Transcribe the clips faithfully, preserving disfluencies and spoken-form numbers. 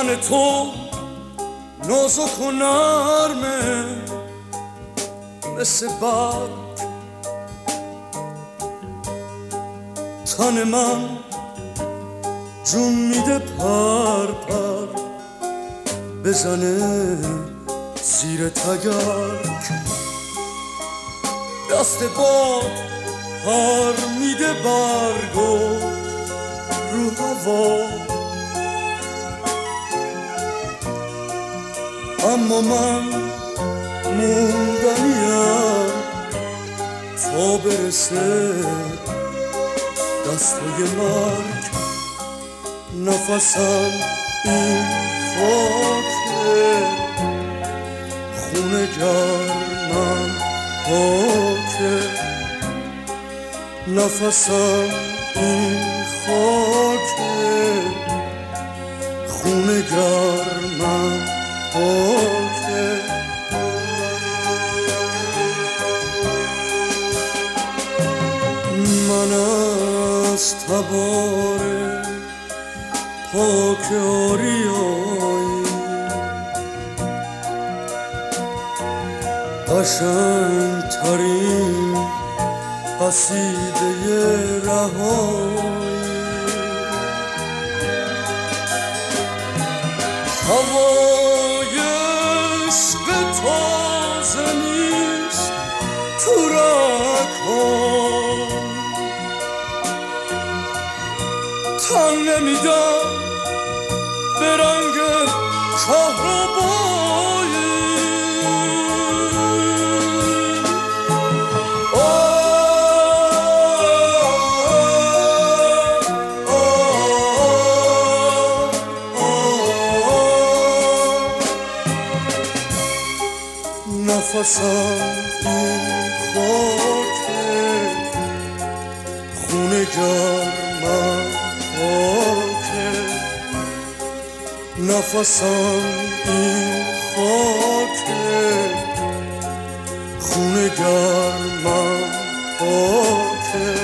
تن تو نازک و نرمه مثل برگ، تن من جون میده پر پر بزنه زیر تگرگ. دست باد پر میده برگو رو هوا، اما من موندنیم تا برسه دستای مرگ. نفسم این خاکه، خونه گرمم پاکه. نفسم این خاکه، خونه گرمم پاکه. من از تبار پاک آریایی قشنگ ترین قصیده رهایی. هوای عشق تازه نیست تو رگ‌هام، تن نمیدم به رنگ کهربایی. نفسم این خاکه، خونه گرمم پاکه. نفسم این خاکه، خونه گرمم پاکه.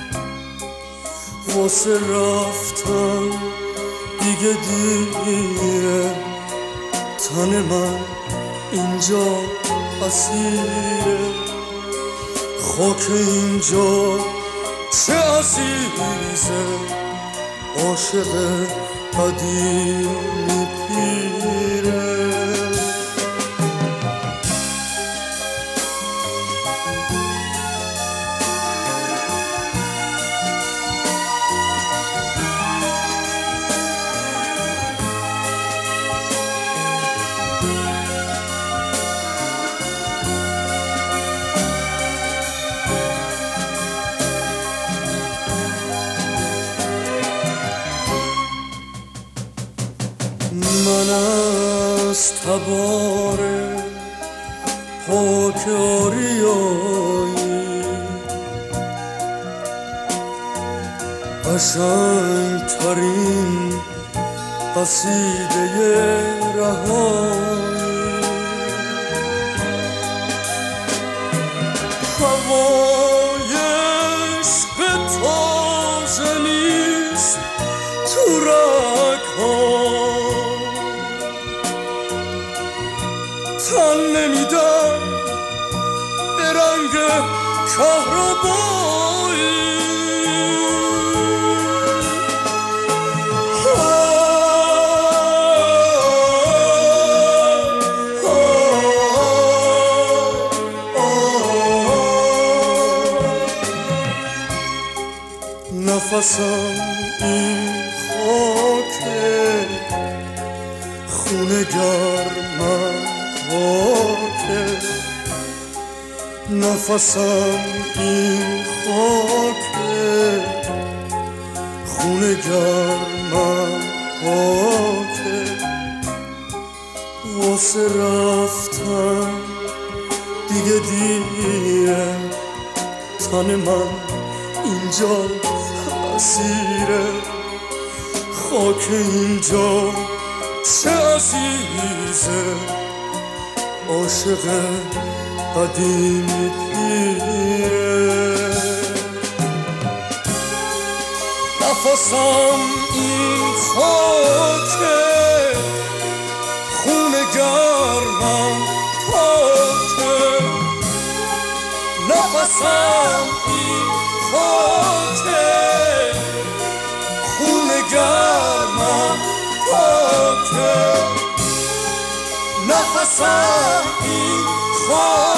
واسه رفتن دیگه دیره، تن من اینجا اسیره. خاک اینجا چه عزیزه، عاشق قدیمی پیره. من از تبار پاک آریایی قشنگ ترین قصیده رهایی. هوای عشق تازه نیست تو رگ‌هام، تن نمیدم به رنگ کهربایی. نفسم این خاکه، خونه گرمم پاکه. نفسم این خاکه، خونه گرمم پاکه. واسه رفتن دیگه دیره، تن من اینجا اسیره. خاک اینجا چه عزیزه، عاشق قدیمی پیره. نفسم این خاکه، نفسم این خاکه، خون گرمم پاکه، نفسم این خاکه.